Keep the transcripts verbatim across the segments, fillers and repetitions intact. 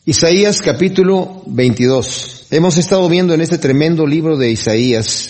Isaías capítulo veintidós. Hemos estado viendo en este tremendo libro de Isaías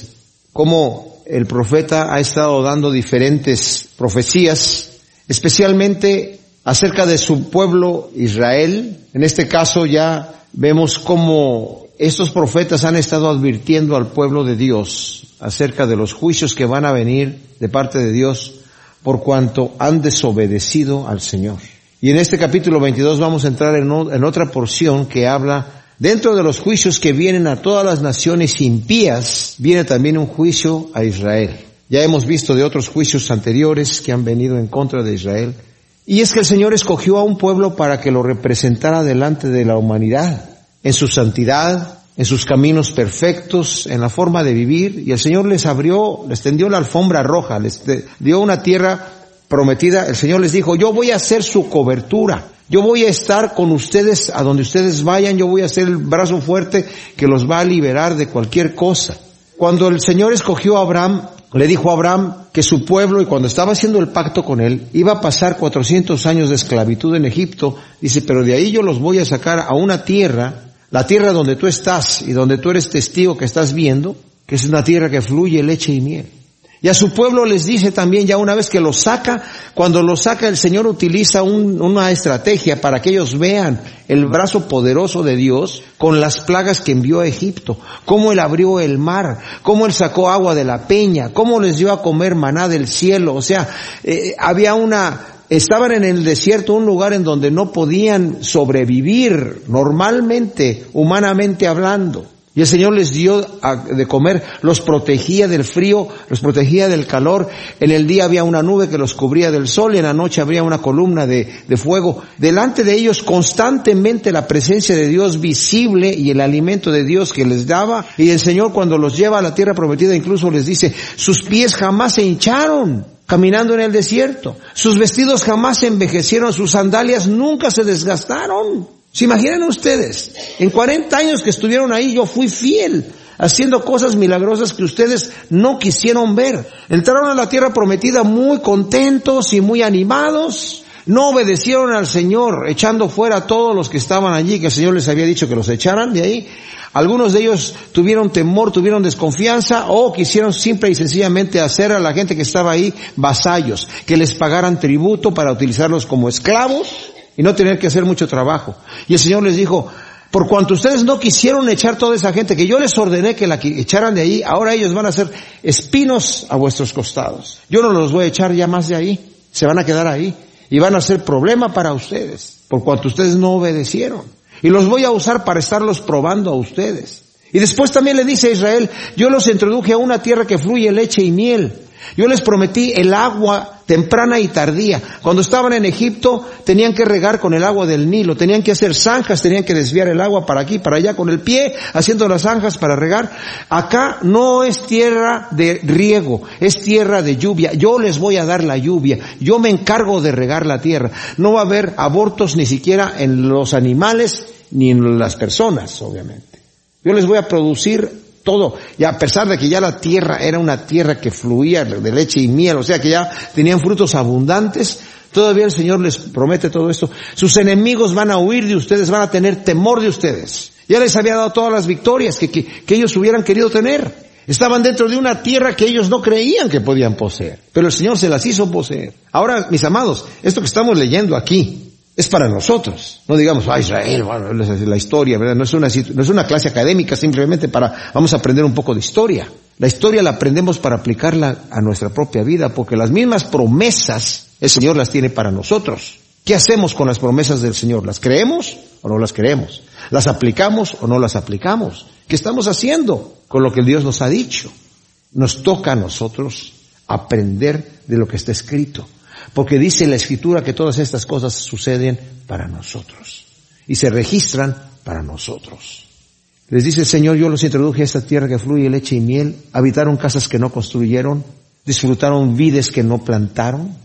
cómo el profeta ha estado dando diferentes profecías, especialmente acerca de su pueblo Israel. En este caso ya vemos cómo estos profetas han estado advirtiendo al pueblo de Dios acerca de los juicios que van a venir de parte de Dios por cuanto han desobedecido al Señor. Y en este capítulo veintidós vamos a entrar en, o, en otra porción que habla, dentro de los juicios que vienen a todas las naciones impías, viene también un juicio a Israel. Ya hemos visto de otros juicios anteriores que han venido en contra de Israel. Y es que el Señor escogió a un pueblo para que lo representara delante de la humanidad, en su santidad, en sus caminos perfectos, en la forma de vivir. Y el Señor les abrió, les tendió la alfombra roja, les dio una tierra prometida. El Señor les dijo, yo voy a ser su cobertura, yo voy a estar con ustedes a donde ustedes vayan, yo voy a ser el brazo fuerte que los va a liberar de cualquier cosa. Cuando el Señor escogió a Abraham, le dijo a Abraham que su pueblo, y cuando estaba haciendo el pacto con él, iba a pasar cuatrocientos años de esclavitud en Egipto. Dice, pero de ahí yo los voy a sacar a una tierra, la tierra donde tú estás y donde tú eres testigo que estás viendo, que es una tierra que fluye leche y miel. Y a su pueblo les dice también, ya una vez que los saca, cuando los saca el Señor utiliza un, una estrategia para que ellos vean el brazo poderoso de Dios con las plagas que envió a Egipto, cómo Él abrió el mar, cómo Él sacó agua de la peña, cómo les dio a comer maná del cielo. O sea, eh, había una, estaban en el desierto, un lugar en donde no podían sobrevivir normalmente, humanamente hablando. Y el Señor les dio de comer, los protegía del frío, los protegía del calor. En el día había una nube que los cubría del sol y en la noche había una columna de, de fuego. Delante de ellos constantemente la presencia de Dios visible y el alimento de Dios que les daba. Y el Señor cuando los lleva a la tierra prometida incluso les dice, sus pies jamás se hincharon caminando en el desierto. Sus vestidos jamás se envejecieron, sus sandalias nunca se desgastaron. ¿Se imaginan ustedes? En cuarenta años que estuvieron ahí yo fui fiel, haciendo cosas milagrosas que ustedes no quisieron ver. Entraron a la tierra prometida muy contentos y muy animados. No obedecieron al Señor, echando fuera a todos los que estaban allí, que el Señor les había dicho que los echaran de ahí. Algunos de ellos tuvieron temor, tuvieron desconfianza o quisieron simple y sencillamente hacer a la gente que estaba ahí vasallos, que les pagaran tributo para utilizarlos como esclavos y no tener que hacer mucho trabajo. Y el Señor les dijo, por cuanto ustedes no quisieron echar toda esa gente, que yo les ordené que la echaran de ahí, ahora ellos van a ser espinos a vuestros costados. Yo no los voy a echar ya más de ahí, se van a quedar ahí y van a ser problema para ustedes, por cuanto ustedes no obedecieron. Y los voy a usar para estarlos probando a ustedes. Y después también le dice a Israel, yo los introduje a una tierra que fluye leche y miel. Yo les prometí el agua temprana y tardía. Cuando estaban en Egipto tenían que regar con el agua del Nilo, tenían que hacer zanjas, tenían que desviar el agua para aquí, para allá con el pie, haciendo las zanjas para regar. Acá no es tierra de riego, es tierra de lluvia. Yo les voy a dar la lluvia, yo me encargo de regar la tierra. No va a haber abortos ni siquiera en los animales ni en las personas, obviamente. Yo les voy a producir todo, y a pesar de que ya la tierra era una tierra que fluía de leche y miel, o sea que ya tenían frutos abundantes, todavía el Señor les promete todo esto. Sus enemigos van a huir de ustedes, van a tener temor de ustedes. Ya les había dado todas las victorias que, que, que ellos hubieran querido tener. Estaban dentro de una tierra que ellos no creían que podían poseer, pero el Señor se las hizo poseer. Ahora, mis amados, esto que estamos leyendo aquí es para nosotros. No digamos, ah, Israel, bueno, la historia, ¿verdad? No es una, no es una clase académica simplemente para, vamos a aprender un poco de historia. La historia la aprendemos para aplicarla a nuestra propia vida, porque las mismas promesas el Señor las tiene para nosotros. ¿Qué hacemos con las promesas del Señor? ¿Las creemos o no las creemos? ¿Las aplicamos o no las aplicamos? ¿Qué estamos haciendo con lo que Dios nos ha dicho? Nos toca a nosotros aprender de lo que está escrito. Porque dice la Escritura que todas estas cosas suceden para nosotros y se registran para nosotros. Les dice el Señor, yo los introduje a esta tierra que fluye leche y miel, habitaron casas que no construyeron, disfrutaron vides que no plantaron,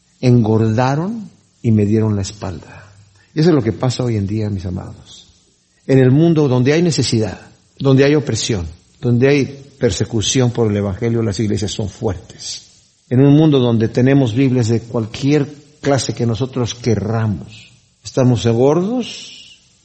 engordaron y me dieron la espalda. Y eso es lo que pasa hoy en día, mis amados. En el mundo donde hay necesidad, donde hay opresión, donde hay persecución por el Evangelio, las iglesias son fuertes. En un mundo donde tenemos Biblias de cualquier clase que nosotros querramos, estamos gordos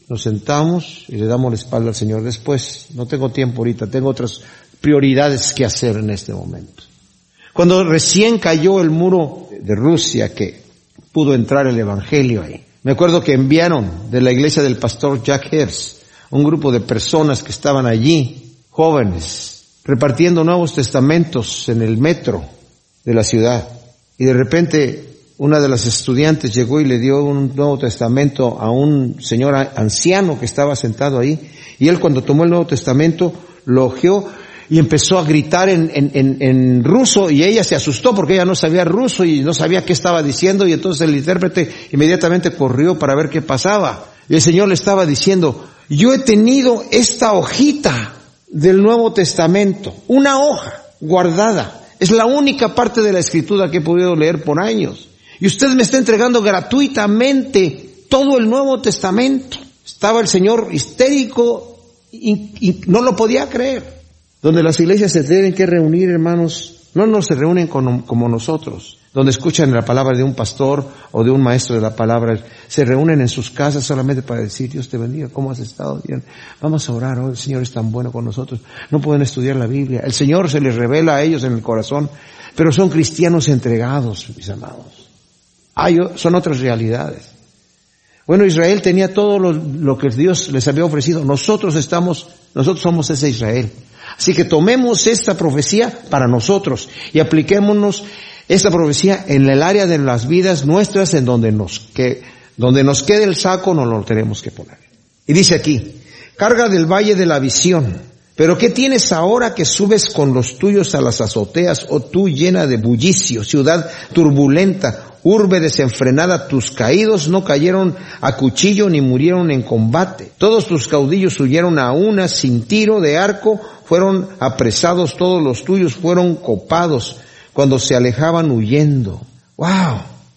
nos sentamos y le damos la espalda al Señor. Después, no tengo tiempo ahorita, tengo otras prioridades que hacer en este momento. Cuando recién cayó el muro de Rusia, que pudo entrar el Evangelio ahí, me acuerdo que enviaron de la iglesia del pastor Jack Hers un grupo de personas que estaban allí, jóvenes, repartiendo Nuevos Testamentos en el metro de la ciudad. Y de repente una de las estudiantes llegó y le dio un Nuevo Testamento a un señor anciano que estaba sentado ahí. Y él, cuando tomó el Nuevo Testamento, lo hojeó y empezó a gritar en, en, en, en ruso, y ella se asustó porque ella no sabía ruso y no sabía qué estaba diciendo, y entonces el intérprete inmediatamente corrió para ver qué pasaba. Y el Señor le estaba diciendo: yo he tenido esta hojita del Nuevo Testamento, una hoja guardada. Es la única parte de la Escritura que he podido leer por años. Y usted me está entregando gratuitamente todo el Nuevo Testamento. Estaba el Señor histérico y, y no lo podía creer. Donde las iglesias se tienen que reunir, hermanos, no nos se reúnen con, como nosotros, donde escuchan la palabra de un pastor o de un maestro de la palabra, se reúnen en sus casas solamente para decir: Dios te bendiga, ¿cómo has estado? Bien, vamos a orar, hoy el Señor es tan bueno con nosotros. No pueden estudiar la Biblia, el Señor se les revela a ellos en el corazón, pero son cristianos entregados, mis amados. Hay, son otras realidades. Bueno, Israel tenía todo lo, lo que Dios les había ofrecido. Nosotros estamos, nosotros somos ese Israel. Así que tomemos esta profecía para nosotros y apliquémonos esta profecía en el área de las vidas nuestras, en donde nos, que, donde nos quede el saco, no lo tenemos que poner. Y dice aquí: carga del valle de la visión. Pero ¿qué tienes ahora que subes con los tuyos a las azoteas, oh tú llena de bullicio, ciudad turbulenta, urbe desenfrenada? Tus caídos no cayeron a cuchillo ni murieron en combate. Todos tus caudillos huyeron a una sin tiro de arco, fueron apresados, todos los tuyos fueron copados cuando se alejaban huyendo. ¡Wow!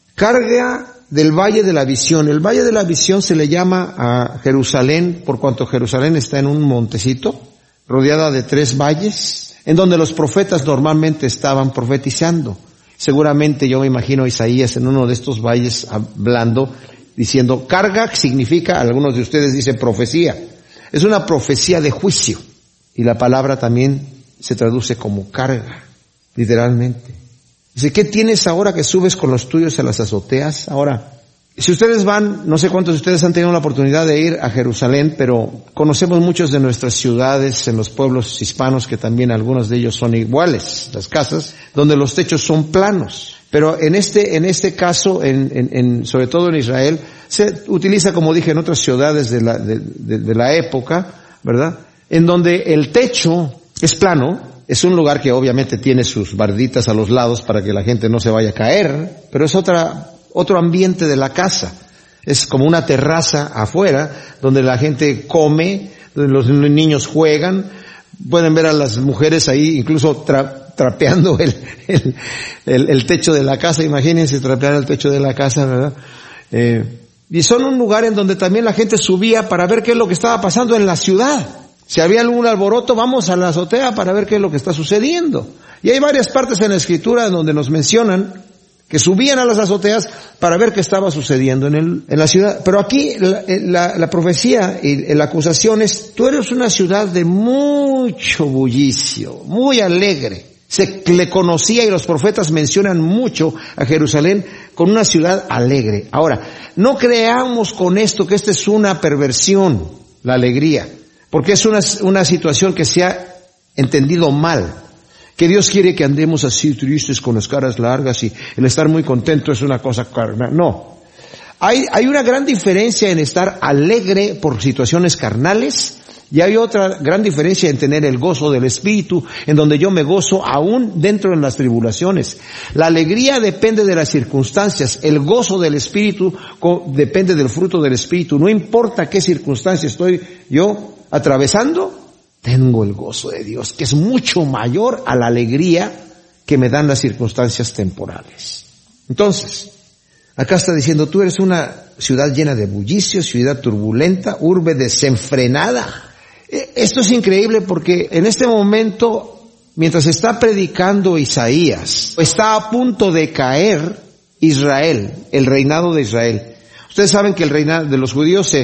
Carga del Valle de la Visión. El Valle de la Visión se le llama a Jerusalén por cuanto Jerusalén está en un montecito, rodeada de tres valles, en donde los profetas normalmente estaban profetizando. Seguramente yo me imagino a Isaías en uno de estos valles hablando, diciendo, carga significa, algunos de ustedes dicen profecía. Es una profecía de juicio. Y la palabra también se traduce como carga, literalmente. Dice, ¿qué tienes ahora que subes con los tuyos a las azoteas? Ahora, si ustedes van, no sé cuántos de ustedes han tenido la oportunidad de ir a Jerusalén, pero conocemos muchos de nuestras ciudades, en los pueblos hispanos, que también algunos de ellos son iguales, las casas, donde los techos son planos. Pero en este, en este caso, en, en, en, sobre todo en Israel, se utiliza, como dije, en otras ciudades de la, de, de, de la época, ¿verdad? En donde el techo es plano, es un lugar que obviamente tiene sus barditas a los lados para que la gente no se vaya a caer, pero es otra, otro ambiente de la casa. Es como una terraza afuera, donde la gente come, donde los niños juegan, pueden ver a las mujeres ahí incluso tra, trapeando el, el, el, el techo de la casa. Imagínense trapear el techo de la casa, ¿verdad? Eh, y son un lugar en donde también la gente subía para ver qué es lo que estaba pasando en la ciudad. Si había algún alboroto, vamos a la azotea para ver qué es lo que está sucediendo. Y hay varias partes en la Escritura donde nos mencionan que subían a las azoteas para ver qué estaba sucediendo en, el, en la ciudad. Pero aquí la, la, la profecía y la acusación es, tú eres una ciudad de mucho bullicio, muy alegre. Se le conocía y los profetas mencionan mucho a Jerusalén con una ciudad alegre. Ahora, no creamos con esto que esta es una perversión, la alegría. Porque es una, una situación que se ha entendido mal. Que Dios quiere que andemos así tristes con las caras largas y el estar muy contento es una cosa carnal. No. Hay, hay una gran diferencia en estar alegre por situaciones carnales y hay otra gran diferencia en tener el gozo del Espíritu, en donde yo me gozo aún dentro de las tribulaciones. La alegría depende de las circunstancias. El gozo del Espíritu depende del fruto del Espíritu. No importa qué circunstancia estoy yo atravesando, tengo el gozo de Dios, que es mucho mayor a la alegría que me dan las circunstancias temporales. Entonces, acá está diciendo, tú eres una ciudad llena de bullicio, ciudad turbulenta, urbe desenfrenada. Esto es increíble porque en este momento, mientras está predicando Isaías, está a punto de caer Israel, el reinado de Israel. Ustedes saben que el reinado de los judíos se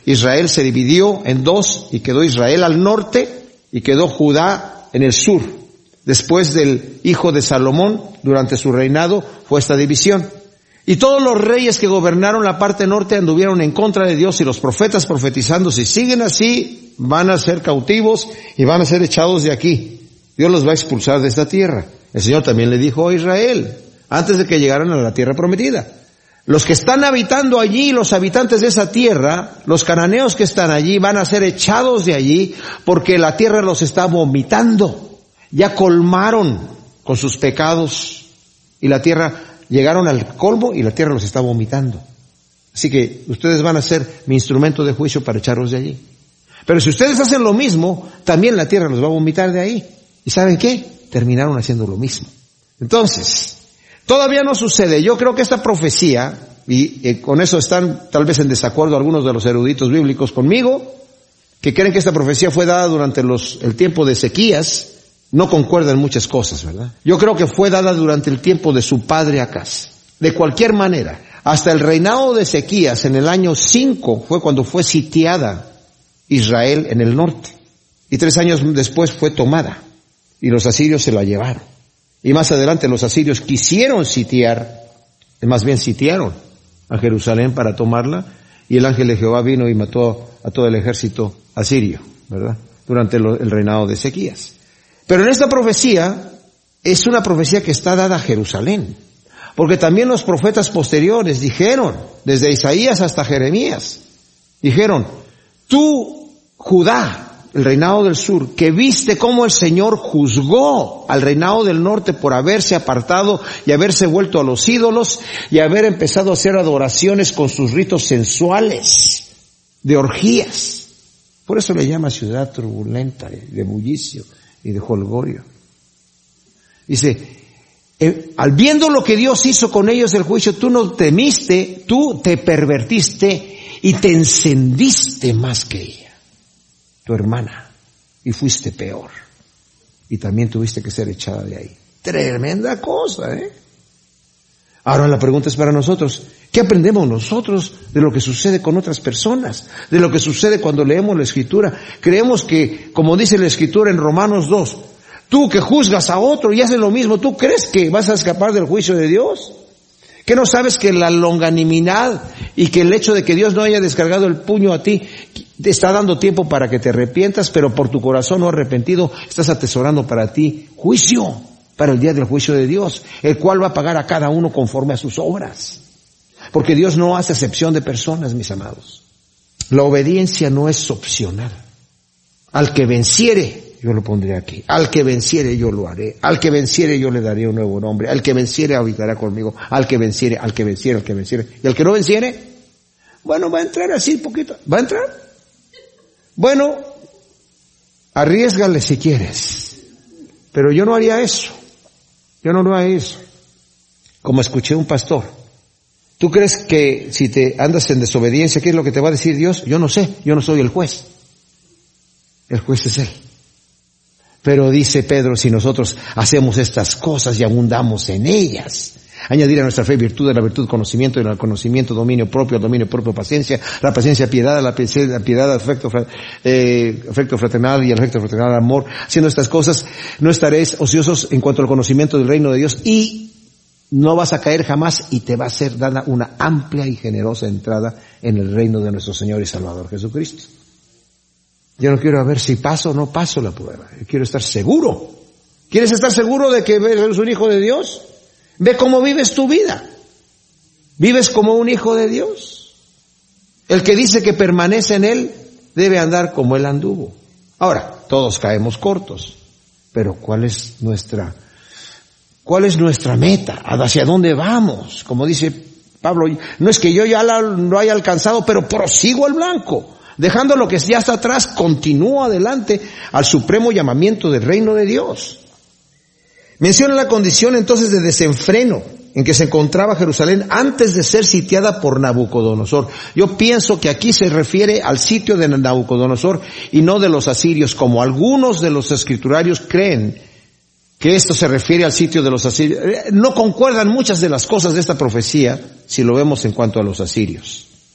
Israel se dividió en dos y quedó Israel al norte y quedó Judá en el sur. Después del hijo de Salomón, durante su reinado, fue esta división. Y todos los reyes que gobernaron la parte norte anduvieron en contra de Dios, y los profetas profetizando, si siguen así, van a ser cautivos y van a ser echados de aquí. Dios los va a expulsar de esta tierra. El Señor también le dijo a Israel, antes de que llegaran a la tierra prometida: los que están habitando allí, los habitantes de esa tierra, los cananeos que están allí, van a ser echados de allí, porque la tierra los está vomitando. Ya colmaron con sus pecados, y la tierra, llegaron al colmo y la tierra los está vomitando. Así que ustedes van a ser mi instrumento de juicio para echarlos de allí. Pero si ustedes hacen lo mismo, también la tierra los va a vomitar de ahí. ¿Y saben qué? Terminaron haciendo lo mismo. Entonces, todavía no sucede. Yo creo que esta profecía, y eh, con eso están tal vez en desacuerdo algunos de los eruditos bíblicos conmigo, que creen que esta profecía fue dada durante los, el tiempo de Ezequías, no concuerdan muchas cosas, ¿verdad? Yo creo que fue dada durante el tiempo de su padre Acaz. De cualquier manera, hasta el reinado de Ezequías, en el año cinco, fue cuando fue sitiada Israel en el norte. Y tres años después fue tomada, y los asirios se la llevaron. Y más adelante los asirios quisieron sitiar, más bien sitiaron a Jerusalén para tomarla, y el ángel de Jehová vino y mató a todo el ejército asirio, ¿verdad? Durante el reinado de Ezequías. Pero en esta profecía, es una profecía que está dada a Jerusalén. Porque también los profetas posteriores dijeron, desde Isaías hasta Jeremías, dijeron: tú, Judá, el reinado del sur, que viste cómo el Señor juzgó al reinado del norte por haberse apartado y haberse vuelto a los ídolos y haber empezado a hacer adoraciones con sus ritos sensuales, de orgías. Por eso le llama ciudad turbulenta, de bullicio y de jolgorio. Dice, eh, al viendo lo que Dios hizo con ellos el juicio, tú no temiste, tú te pervertiste y te encendiste más que ella, tu hermana, y fuiste peor. Y también tuviste que ser echada de ahí. Tremenda cosa, ¿eh? Ahora la pregunta es para nosotros: ¿qué aprendemos nosotros de lo que sucede con otras personas? De lo que sucede cuando leemos la Escritura. Creemos que, como dice la Escritura en Romanos dos, tú que juzgas a otro y haces lo mismo, ¿tú crees que vas a escapar del juicio de Dios? ¿Qué no sabes que la longanimidad y que el hecho de que Dios no haya descargado el puño a ti te está dando tiempo para que te arrepientas, pero por tu corazón no arrepentido estás atesorando para ti juicio, para el día del juicio de Dios, el cual va a pagar a cada uno conforme a sus obras? Porque Dios no hace excepción de personas, mis amados. La obediencia no es opcional. Al que venciere, yo lo pondré aquí. Al que venciere, yo lo haré. Al que venciere, yo le daré un nuevo nombre. Al que venciere, habitará conmigo. Al que venciere, al que venciere, al que venciere. Y al que no venciere, bueno, va a entrar así poquito. ¿Va a entrar? Bueno, arriésgale si quieres. Pero yo no haría eso. Yo no lo haría eso. Como escuché un pastor: ¿tú crees que si te andas en desobediencia, qué es lo que te va a decir Dios? Yo no sé, yo no soy el juez. El juez es Él. Pero dice Pedro, si nosotros hacemos estas cosas y abundamos en ellas, añadir a nuestra fe virtud, a la virtud conocimiento, y al conocimiento dominio propio, al dominio propio paciencia, la paciencia piedad, a la piedad afecto, eh, afecto fraternal, y al afecto fraternal amor. Haciendo estas cosas no estaréis ociosos en cuanto al conocimiento del reino de Dios, y no vas a caer jamás, y te va a ser dada una amplia y generosa entrada en el reino de nuestro Señor y Salvador Jesucristo. Yo no quiero ver si paso o no paso la prueba. Yo quiero estar seguro. ¿Quieres estar seguro de que eres un hijo de Dios? Ve cómo vives tu vida. ¿Vives como un hijo de Dios? El que dice que permanece en Él debe andar como Él anduvo. Ahora, todos caemos cortos. Pero ¿cuál es nuestra, cuál es nuestra meta? ¿Hacia dónde vamos? Como dice Pablo, no es que yo ya lo haya alcanzado, pero prosigo al blanco. Dejando lo que ya está atrás, continúo adelante al supremo llamamiento del reino de Dios. Menciona la condición entonces de desenfreno en que se encontraba Jerusalén antes de ser sitiada por Nabucodonosor. Yo pienso que aquí se refiere al sitio de Nabucodonosor y no de los asirios, como algunos de los escriturarios creen que esto se refiere al sitio de los asirios. No concuerdan muchas de las cosas de esta profecía si lo vemos en cuanto a los asirios.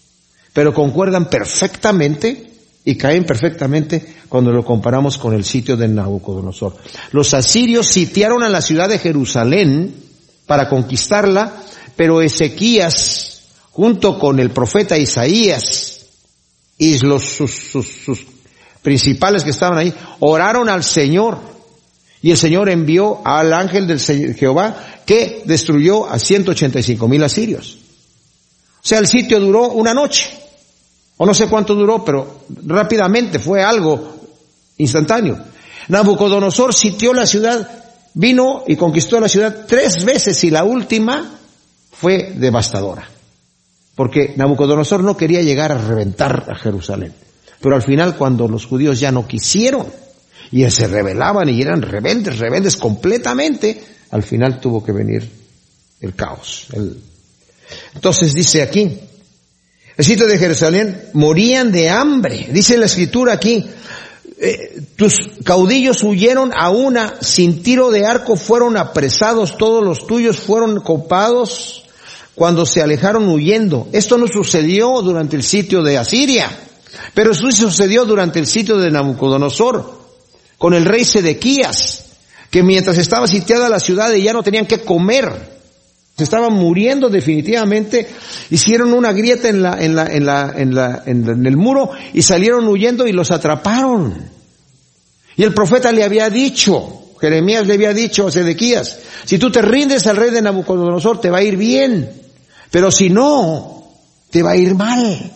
pero concuerdan perfectamente y caen perfectamente cuando lo comparamos con el sitio de Nabucodonosor. Los asirios sitiaron a la ciudad de Jerusalén para conquistarla, pero Ezequías, junto con el profeta Isaías y los, sus, sus, sus principales que estaban ahí, oraron al Señor, y el Señor envió al ángel del Jehová que destruyó a ciento ochenta y cinco mil asirios. O sea, el sitio duró una noche, o no sé cuánto duró, pero rápidamente fue algo instantáneo. Nabucodonosor sitió la ciudad, vino y conquistó la ciudad tres veces, y la última fue devastadora, porque Nabucodonosor no quería llegar a reventar a Jerusalén. Pero al final, cuando los judíos ya no quisieron, y se rebelaban y eran rebeldes, rebeldes completamente, al final tuvo que venir el caos. El... Entonces dice aquí, el sitio de Jerusalén, morían de hambre. Dice la escritura aquí, eh, tus caudillos huyeron a una, sin tiro de arco fueron apresados, todos los tuyos fueron copados cuando se alejaron huyendo. Esto no sucedió durante el sitio de Asiria, pero eso sucedió durante el sitio de Nabucodonosor, con el rey Sedequías, que mientras estaba sitiada la ciudad y ya no tenían que comer, se estaban muriendo definitivamente, hicieron una grieta en la, en la, en la, en la, en el muro y salieron huyendo y los atraparon. Y el profeta le había dicho, Jeremías le había dicho a Sedequías, si tú te rindes al rey de Nabucodonosor te va a ir bien, pero si no, te va a ir mal.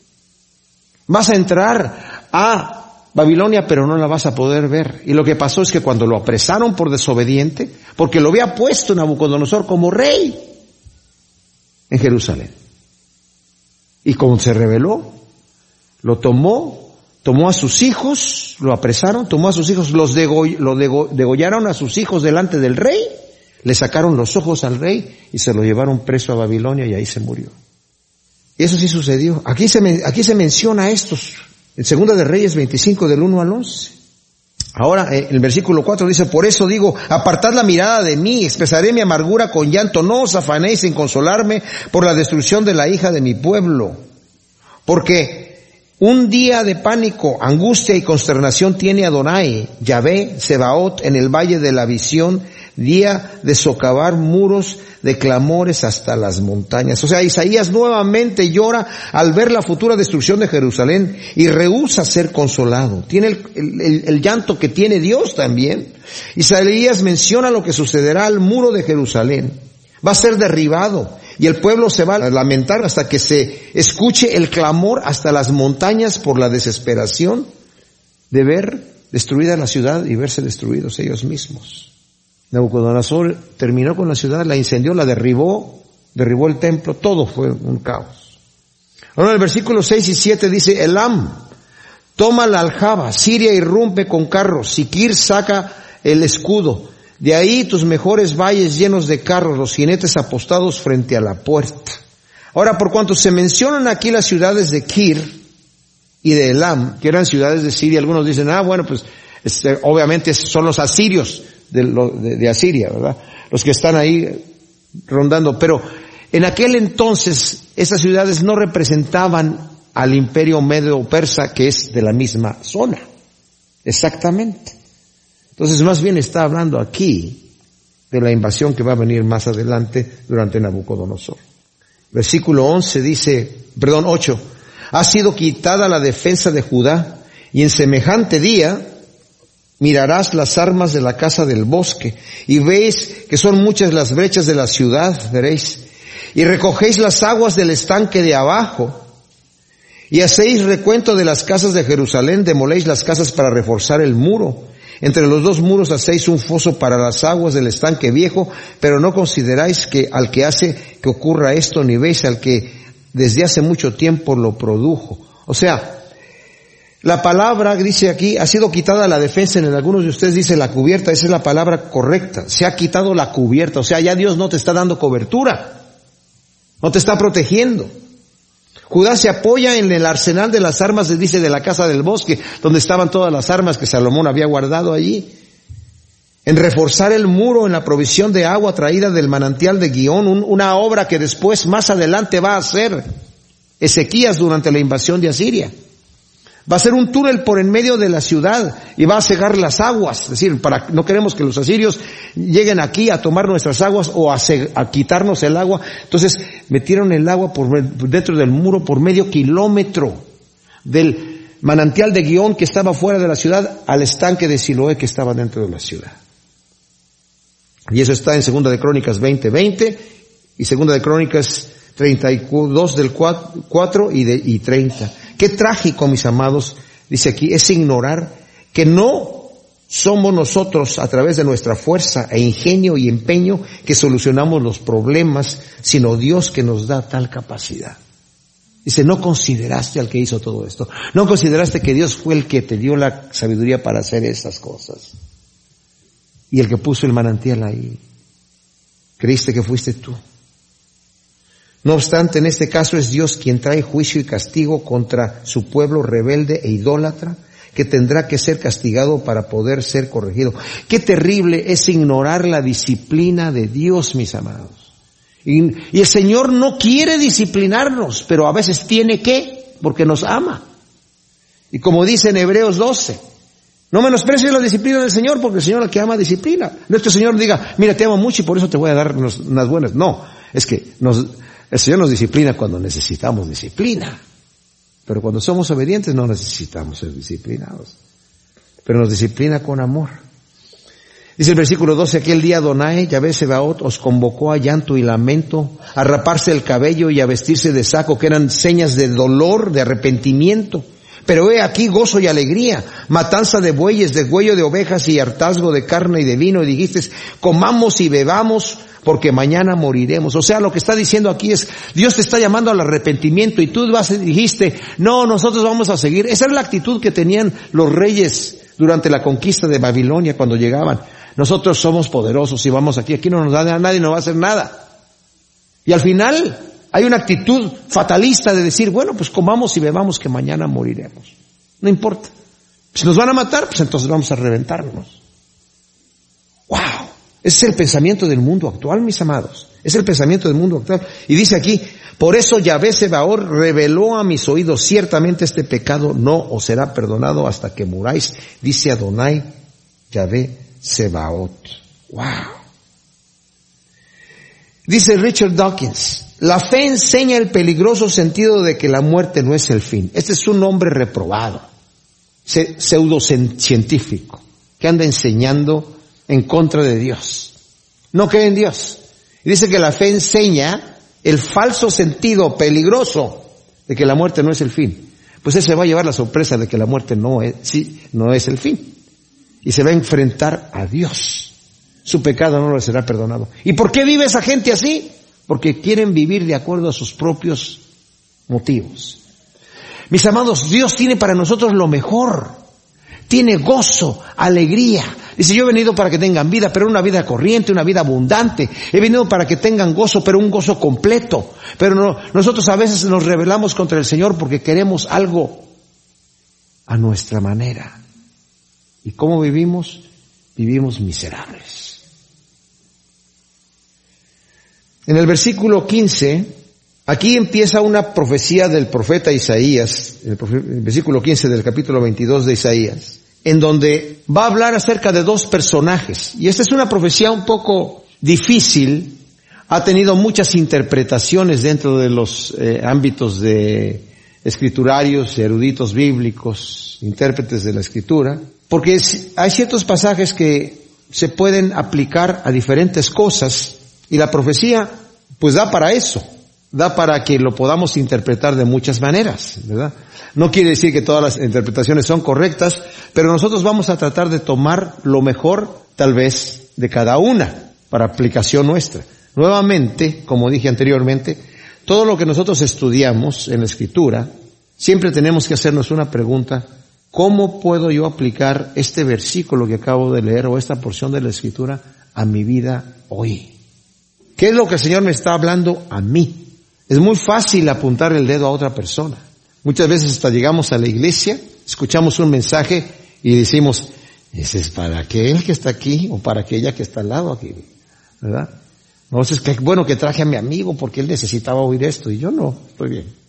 Vas a entrar a Babilonia, pero no la vas a poder ver. Y lo que pasó es que cuando lo apresaron por desobediente, porque lo había puesto Nabucodonosor como rey en Jerusalén, y como se rebeló, lo tomó, tomó a sus hijos, lo apresaron, tomó a sus hijos, los degoll, lo dego, degollaron a sus hijos delante del rey, le sacaron los ojos al rey y se lo llevaron preso a Babilonia, y ahí se murió. Y eso sí sucedió. Aquí se, aquí se menciona estos, en Segunda de Reyes veinticinco, del uno al once. Ahora, en el versículo cuatro dice, por eso digo, apartad la mirada de mí, expresaré mi amargura con llanto, no os afanéis en consolarme por la destrucción de la hija de mi pueblo. Porque un día de pánico, angustia y consternación tiene Adonai, Yahvé, Sebaot, en el valle de la visión, día de socavar muros de clamores hasta las montañas. O sea, Isaías nuevamente llora al ver la futura destrucción de Jerusalén y rehúsa ser consolado. Tiene el, el, el llanto que tiene Dios también. Isaías menciona lo que sucederá al muro de Jerusalén. Va a ser derribado y el pueblo se va a lamentar hasta que se escuche el clamor hasta las montañas por la desesperación de ver destruida la ciudad y verse destruidos ellos mismos. Nabucodonosor terminó con la ciudad, la incendió, la derribó, derribó el templo, todo fue un caos. Ahora el versículo seis y siete dice, Elam toma la aljaba, Siria irrumpe con carros, Siquir saca el escudo, de ahí tus mejores valles llenos de carros, los jinetes apostados frente a la puerta. Ahora, por cuanto se mencionan aquí las ciudades de Kir y de Elam, que eran ciudades de Siria, algunos dicen, ah, bueno, pues este, obviamente son los asirios, De, lo, de, de Asiria, ¿verdad? Los que están ahí rondando. Pero en aquel entonces, esas ciudades no representaban al imperio medo-persa, que es de la misma zona. Exactamente. Entonces, más bien está hablando aquí de la invasión que va a venir más adelante durante Nabucodonosor. Versículo once dice, perdón, ocho. Ha sido quitada la defensa de Judá, y en semejante día mirarás las armas de la casa del bosque, y veis que son muchas las brechas de la ciudad, veréis, y recogéis las aguas del estanque de abajo, y hacéis recuento de las casas de Jerusalén, demoléis las casas para reforzar el muro. Entre los dos muros hacéis un foso para las aguas del estanque viejo, pero no consideráis que al que hace que ocurra esto, ni veis al que desde hace mucho tiempo lo produjo. O sea, la palabra, dice aquí, ha sido quitada la defensa. En algunos de ustedes dice la cubierta, esa es la palabra correcta. Se ha quitado la cubierta, o sea, ya Dios no te está dando cobertura, no te está protegiendo. Judá se apoya en el arsenal de las armas, dice, de la casa del bosque, donde estaban todas las armas que Salomón había guardado allí. En reforzar el muro, en la provisión de agua traída del manantial de Gihón, un, una obra que después, más adelante, va a hacer. Ezequías durante la invasión de Asiria. Va a ser un túnel por en medio de la ciudad y va a cegar las aguas. Es decir, para, no queremos que los asirios lleguen aquí a tomar nuestras aguas o a, ce, a quitarnos el agua. Entonces metieron el agua por dentro del muro por medio kilómetro del manantial de Gihón que estaba fuera de la ciudad al estanque de Siloé que estaba dentro de la ciudad. Y eso está en Segunda de Crónicas veinte veinte y Segunda de Crónicas treinta y dos del cuatro y, de, y treinta. Qué trágico, mis amados, dice aquí, es ignorar que no somos nosotros a través de nuestra fuerza e ingenio y empeño que solucionamos los problemas, sino Dios que nos da tal capacidad. Dice, no consideraste al que hizo todo esto. No consideraste que Dios fue el que te dio la sabiduría para hacer esas cosas. Y el que puso el manantial ahí. Creíste que fuiste tú. No obstante, en este caso es Dios quien trae juicio y castigo contra su pueblo rebelde e idólatra, que tendrá que ser castigado para poder ser corregido. Qué terrible es ignorar la disciplina de Dios, mis amados. Y, y el Señor no quiere disciplinarnos, pero a veces tiene que, porque nos ama. Y como dice en Hebreos doce, no menosprecies la disciplina del Señor, porque el Señor al que ama disciplina. No es que el Señor diga, mira, te amo mucho y por eso te voy a dar unos, unas buenas. No, es que nos... El Señor nos disciplina cuando necesitamos disciplina. Pero cuando somos obedientes no necesitamos ser disciplinados. Pero nos disciplina con amor. Dice el versículo doce, aquel día Adonai, Yahvé Sebaot, os convocó a llanto y lamento, a raparse el cabello y a vestirse de saco, que eran señas de dolor, de arrepentimiento. Pero he aquí gozo y alegría, matanza de bueyes, degüello de ovejas y hartazgo de carne y de vino. Y dijiste, comamos y bebamos, porque mañana moriremos. O sea, lo que está diciendo aquí es, Dios te está llamando al arrepentimiento y tú vas y dijiste, no, nosotros vamos a seguir. Esa es la actitud que tenían los reyes durante la conquista de Babilonia cuando llegaban. Nosotros somos poderosos y vamos aquí, aquí no nos da, nadie nos va a hacer nada. Y al final hay una actitud fatalista de decir, bueno, pues comamos y bebamos que mañana moriremos. No importa. Si nos van a matar, pues entonces vamos a reventarnos. ¡Wow! Ese es el pensamiento del mundo actual, mis amados. Es el pensamiento del mundo actual. Y dice aquí, por eso Yahvé Sebaot reveló a mis oídos, ciertamente este pecado no os será perdonado hasta que muráis, dice Adonai, Yahvé Sebaot. ¡Wow! Dice Richard Dawkins, la fe enseña el peligroso sentido de que la muerte no es el fin. Este es un hombre reprobado, pseudocientífico, que anda enseñando en contra de Dios. No cree en Dios. Y dice que la fe enseña el falso sentido peligroso de que la muerte no es el fin. Pues él se va a llevar la sorpresa de que la muerte no es, sí, no es el fin. Y se va a enfrentar a Dios. Su pecado no le será perdonado. ¿Y por qué vive esa gente así? Porque quieren vivir de acuerdo a sus propios motivos. Mis amados, Dios tiene para nosotros lo mejor. Tiene gozo, alegría. Dice, yo he venido para que tengan vida, pero una vida corriente, una vida abundante. He venido para que tengan gozo, pero un gozo completo. Pero no, nosotros a veces nos rebelamos contra el Señor porque queremos algo a nuestra manera. ¿Y cómo vivimos? Vivimos miserables. En el versículo quince, aquí empieza una profecía del profeta Isaías, el, el versículo quince del capítulo veintidós de Isaías, en donde va a hablar acerca de dos personajes. Y esta es una profecía un poco difícil, ha tenido muchas interpretaciones dentro de los eh, ámbitos de escriturarios, eruditos bíblicos, intérpretes de la escritura, porque es, hay ciertos pasajes que se pueden aplicar a diferentes cosas, y la profecía pues da para eso. Da para que lo podamos interpretar de muchas maneras, ¿verdad? No quiere decir que todas las interpretaciones son correctas, pero nosotros vamos a tratar de tomar lo mejor, tal vez, de cada una, para aplicación nuestra. Nuevamente, como dije anteriormente, todo lo que nosotros estudiamos en la Escritura, siempre tenemos que hacernos una pregunta: ¿cómo puedo yo aplicar este versículo que acabo de leer o esta porción de la Escritura a mi vida hoy? ¿Qué es lo que el Señor me está hablando a mí? Es muy fácil apuntar el dedo a otra persona. Muchas veces hasta llegamos a la iglesia, escuchamos un mensaje y decimos, ese es para aquel que está aquí o para aquella que está al lado aquí, ¿verdad? No, es que bueno que traje a mi amigo porque él necesitaba oír esto y yo no, estoy bien.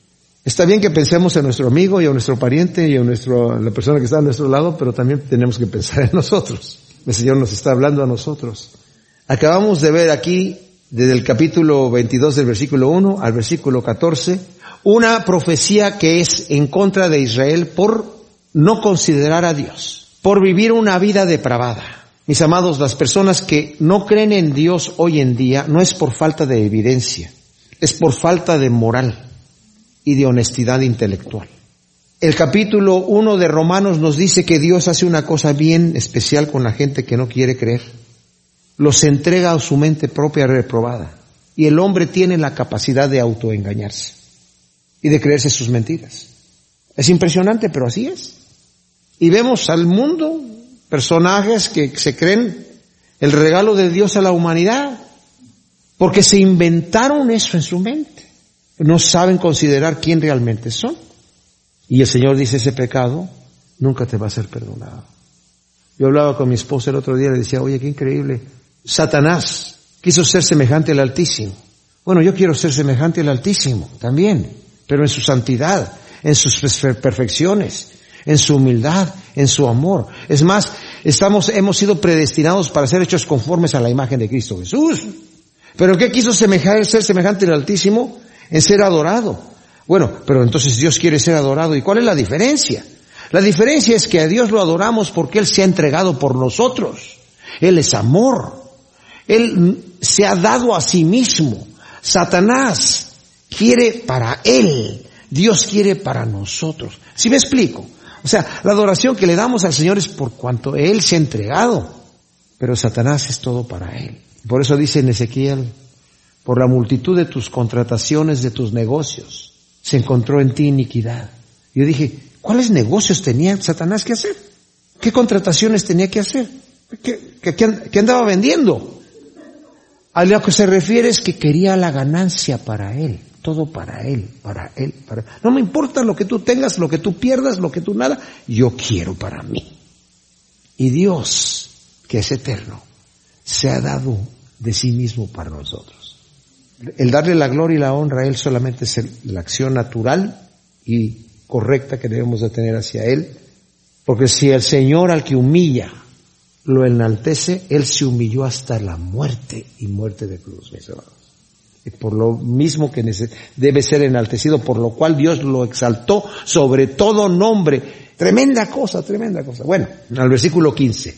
Está bien que pensemos en nuestro amigo y en nuestro pariente y en nuestro, en la persona que está a nuestro lado, pero también tenemos que pensar en nosotros. El Señor nos está hablando a nosotros. Acabamos de ver aquí, desde el capítulo veintidós del versículo uno al versículo catorce, una profecía que es en contra de Israel por no considerar a Dios, por vivir una vida depravada. Mis amados, las personas que no creen en Dios hoy en día no es por falta de evidencia, es por falta de moral y de honestidad intelectual. El capítulo uno de Romanos nos dice que Dios hace una cosa bien especial con la gente que no quiere creer. Los entrega a su mente propia reprobada. Y el hombre tiene la capacidad de autoengañarse y de creerse sus mentiras. Es impresionante, pero así es. Y vemos al mundo, personajes que se creen el regalo de Dios a la humanidad, porque se inventaron eso en su mente. No saben considerar quién realmente son. Y el Señor dice, ese pecado nunca te va a ser perdonado. Yo hablaba con mi esposa el otro día y le decía, oye, qué increíble. Satanás quiso ser semejante al Altísimo. Bueno, yo quiero ser semejante al Altísimo también, pero en su santidad, en sus perfecciones, en su humildad, en su amor. Es más, estamos, hemos sido predestinados para ser hechos conformes a la imagen de Cristo Jesús. ¿Pero qué quiso semejar, ser semejante al Altísimo? En ser adorado. Bueno, pero entonces Dios quiere ser adorado. ¿Y cuál es la diferencia? La diferencia es que a Dios lo adoramos porque Él se ha entregado por nosotros. Él es amor. Él se ha dado a sí mismo. Satanás quiere para Él. Dios quiere para nosotros. ¿Sí me explico? O sea, la adoración que le damos al Señor es por cuanto Él se ha entregado. Pero Satanás es todo para Él. Por eso dice en Ezequiel, por la multitud de tus contrataciones, de tus negocios, se encontró en ti iniquidad. Yo dije, ¿cuáles negocios tenía Satanás que hacer? ¿Qué contrataciones tenía que hacer? ¿Qué, qué, qué andaba vendiendo? A lo que se refiere es que quería la ganancia para él, todo para él, para él, para él. No me importa lo que tú tengas, lo que tú pierdas, lo que tú nada, yo quiero para mí. Y Dios, que es eterno, se ha dado de sí mismo para nosotros. El darle la gloria y la honra a Él solamente es el, la acción natural y correcta que debemos de tener hacia Él, porque si el Señor al que humilla lo enaltece, Él se humilló hasta la muerte y muerte de cruz, mis hermanos. Y por lo mismo que debe ser enaltecido, por lo cual Dios lo exaltó sobre todo nombre. Tremenda cosa, tremenda cosa. Bueno, al versículo quince.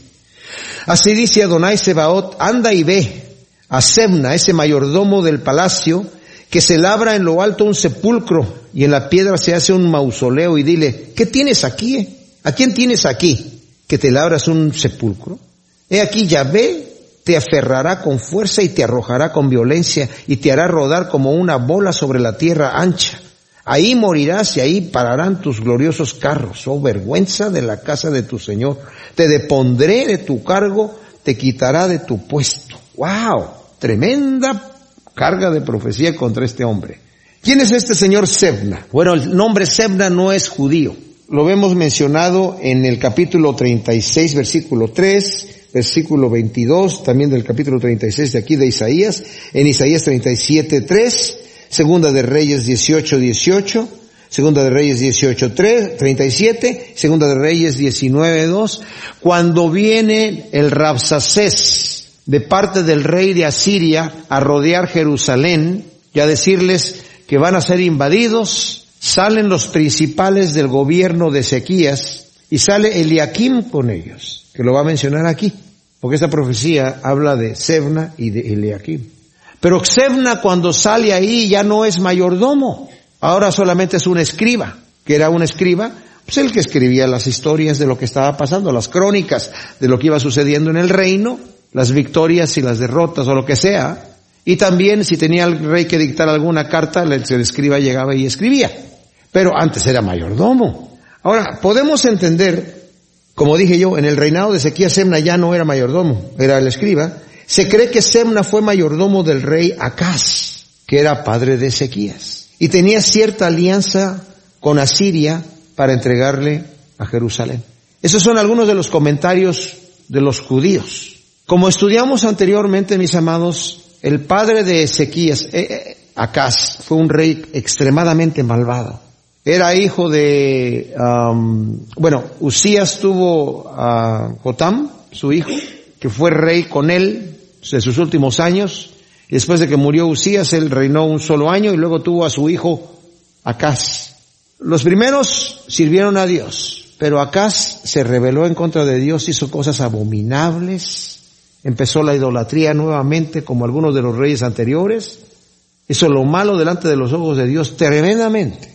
Así dice Adonai Sebaot, anda y ve a Sebna, ese mayordomo del palacio, que se labra en lo alto un sepulcro y en la piedra se hace un mausoleo, y dile, ¿qué tienes aquí? ¿A quién tienes aquí que te labras un sepulcro? He aquí Yahvé te aferrará con fuerza y te arrojará con violencia y te hará rodar como una bola sobre la tierra ancha. Ahí morirás y ahí pararán tus gloriosos carros, oh vergüenza de la casa de tu Señor. Te depondré de tu cargo, te quitará de tu puesto. ¡Wow! Tremenda carga de profecía contra este hombre. ¿Quién es este señor Sebna? Bueno, el nombre Sebna no es judío. Lo vemos mencionado en el capítulo treinta y seis, versículo tres, versículo veintidós, también del capítulo treinta y seis de aquí de Isaías, en Isaías treinta y siete, tres, Segunda de Reyes dieciocho, dieciocho, Segunda de Reyes dieciocho, tres, treinta y siete, Segunda de Reyes diecinueve, dos, cuando viene el Rabsacés de parte del rey de Asiria a rodear Jerusalén y a decirles que van a ser invadidos, salen los principales del gobierno de Ezequías y sale Eliakim con ellos, que lo va a mencionar aquí, porque esta profecía habla de Sebna y de Eliakim. Pero Sebna cuando sale ahí ya no es mayordomo, ahora solamente es un escriba, que era un escriba, pues el que escribía las historias de lo que estaba pasando, las crónicas de lo que iba sucediendo en el reino, las victorias y las derrotas o lo que sea, y también si tenía el rey que dictar alguna carta, el escriba llegaba y escribía, pero antes era mayordomo. Ahora, podemos entender, como dije yo, en el reinado de Ezequías Sebna ya no era mayordomo, era el escriba. Se cree que Sebna fue mayordomo del rey Acaz, que era padre de Ezequías, y tenía cierta alianza con Asiria para entregarle a Jerusalén. Esos son algunos de los comentarios de los judíos. Como estudiamos anteriormente, mis amados, el padre de Ezequías, eh, eh, Acaz, fue un rey extremadamente malvado. era hijo de, um, bueno, Uzías tuvo a Jotam, su hijo, que fue rey con él de sus últimos años. Y después de que murió Uzías, él reinó un solo año y luego tuvo a su hijo Acaz. Los primeros sirvieron a Dios, pero Acaz se rebeló en contra de Dios, hizo cosas abominables, empezó la idolatría nuevamente como algunos de los reyes anteriores, hizo lo malo delante de los ojos de Dios tremendamente.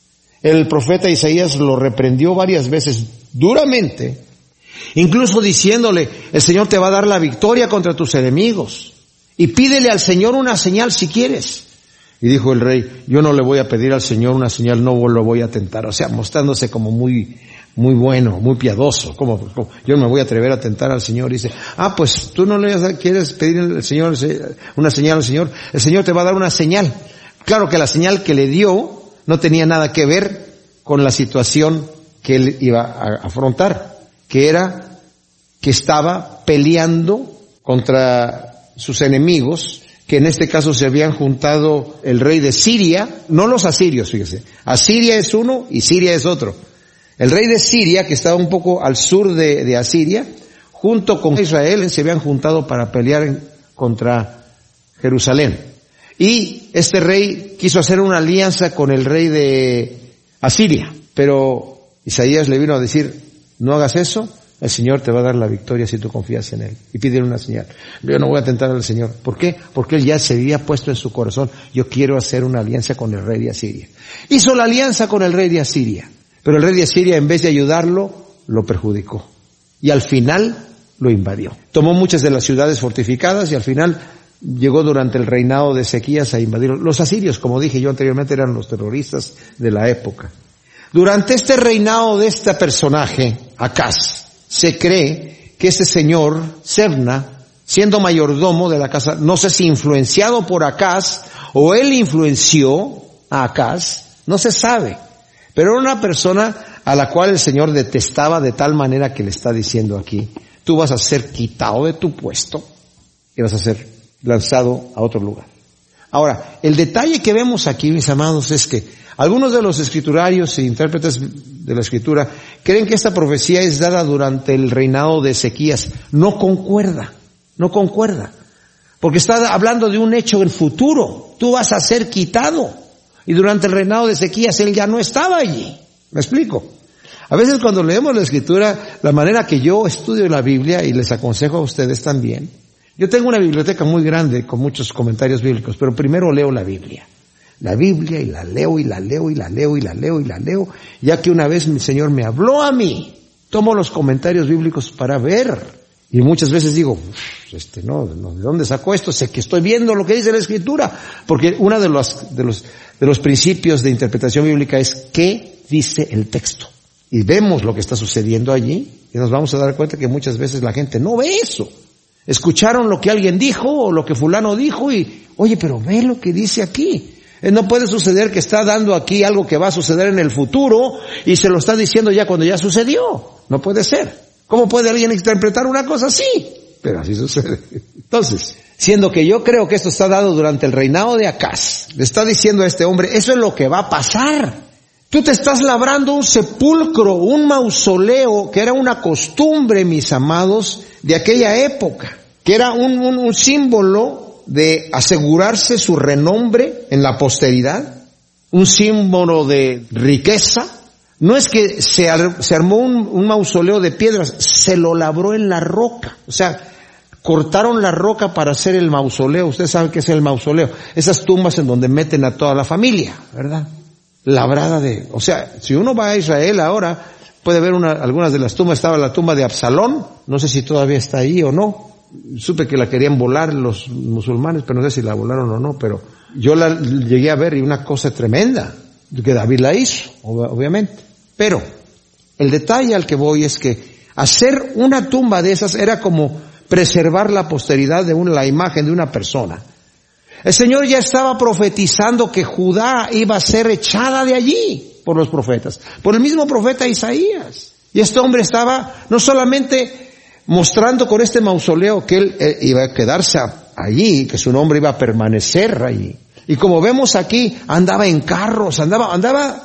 El profeta Isaías lo reprendió varias veces duramente, incluso diciéndole, el Señor te va a dar la victoria contra tus enemigos. Y pídele al Señor una señal si quieres. Y dijo el rey, yo no le voy a pedir al Señor una señal, no lo voy a tentar. O sea, mostrándose como muy, muy bueno, muy piadoso. Como, como yo no me voy a atrever a tentar al Señor. Y dice, ah, pues tú no le quieres pedir al Señor una señal al Señor. El Señor te va a dar una señal. Claro que la señal que le dio no tenía nada que ver con la situación que él iba a afrontar, que era que estaba peleando contra sus enemigos, que en este caso se habían juntado el rey de Siria, no los asirios, fíjese, Asiria es uno y Siria es otro. El rey de Siria, que estaba un poco al sur de, de Asiria, junto con Israel, se habían juntado para pelear en, contra Jerusalén. Y este rey quiso hacer una alianza con el rey de Asiria, pero Isaías le vino a decir, no hagas eso, el Señor te va a dar la victoria si tú confías en Él. Y pídele una señal. Yo no voy a tentar al Señor. ¿Por qué? Porque Él ya se había puesto en su corazón, yo quiero hacer una alianza con el rey de Asiria. Hizo la alianza con el rey de Asiria, pero el rey de Asiria, en vez de ayudarlo, lo perjudicó. Y al final lo invadió. Tomó muchas de las ciudades fortificadas y al final llegó durante el reinado de Ezequías a invadir. Los asirios, como dije yo anteriormente, eran los terroristas de la época. Durante este reinado de este personaje, Acaz, se cree que este señor, Sebna, siendo mayordomo de la casa, no sé si influenciado por Acaz, o él influenció a Acaz, no se sabe. Pero era una persona a la cual el Señor detestaba de tal manera que le está diciendo aquí, tú vas a ser quitado de tu puesto y vas a ser lanzado a otro lugar. Ahora, el detalle que vemos aquí, mis amados, es que algunos de los escriturarios e intérpretes de la escritura creen que esta profecía es dada durante el reinado de Ezequías. No concuerda, no concuerda. Porque está hablando de un hecho en futuro. Tú vas a ser quitado. Y durante el reinado de Ezequías él ya no estaba allí. ¿Me explico? A veces cuando leemos la escritura, la manera que yo estudio la Biblia, y les aconsejo a ustedes también, yo tengo una biblioteca muy grande con muchos comentarios bíblicos, pero primero leo la Biblia. La Biblia y la leo y la leo y la leo y la leo y la leo, ya que una vez mi Señor me habló a mí. Tomo los comentarios bíblicos para ver. Y muchas veces digo, este no, no, ¿de dónde sacó esto? Sé que estoy viendo lo que dice la Escritura. Porque uno de los, de los, de los principios de interpretación bíblica es ¿qué dice el texto? Y vemos lo que está sucediendo allí y nos vamos a dar cuenta que muchas veces la gente no ve eso. Escucharon lo que alguien dijo o lo que fulano dijo y, oye, pero ve lo que dice aquí. No puede suceder que está dando aquí algo que va a suceder en el futuro y se lo está diciendo ya cuando ya sucedió. No puede ser. ¿Cómo puede alguien interpretar una cosa así? Pero así sucede. Entonces, siendo que yo creo que esto está dado durante el reinado de Acaz, le está diciendo a este hombre, eso es lo que va a pasar. Tú te estás labrando un sepulcro, un mausoleo, que era una costumbre, mis amados, de aquella época, que era un, un, un símbolo de asegurarse su renombre en la posteridad, un símbolo de riqueza. No es que se, ar, se armó un, un mausoleo de piedras, se lo labró en la roca. O sea, cortaron la roca para hacer el mausoleo. Ustedes saben qué es el mausoleo. Esas tumbas en donde meten a toda la familia, ¿verdad? Labrada de... O sea, si uno va a Israel ahora, puede ver una, algunas de las tumbas. Estaba la tumba de Absalón, no sé si todavía está ahí o no. Supe que la querían volar los musulmanes, pero no sé si la volaron o no, pero yo la llegué a ver y una cosa tremenda, que David la hizo, obviamente. Pero el detalle al que voy es que hacer una tumba de esas era como preservar la posteridad de una, la imagen de una persona. El Señor ya estaba profetizando que Judá iba a ser echada de allí por los profetas, por el mismo profeta Isaías. Y este hombre estaba no solamente mostrando con este mausoleo que él eh, iba a quedarse allí, que su nombre iba a permanecer allí. Y como vemos aquí, andaba en carros, andaba, andaba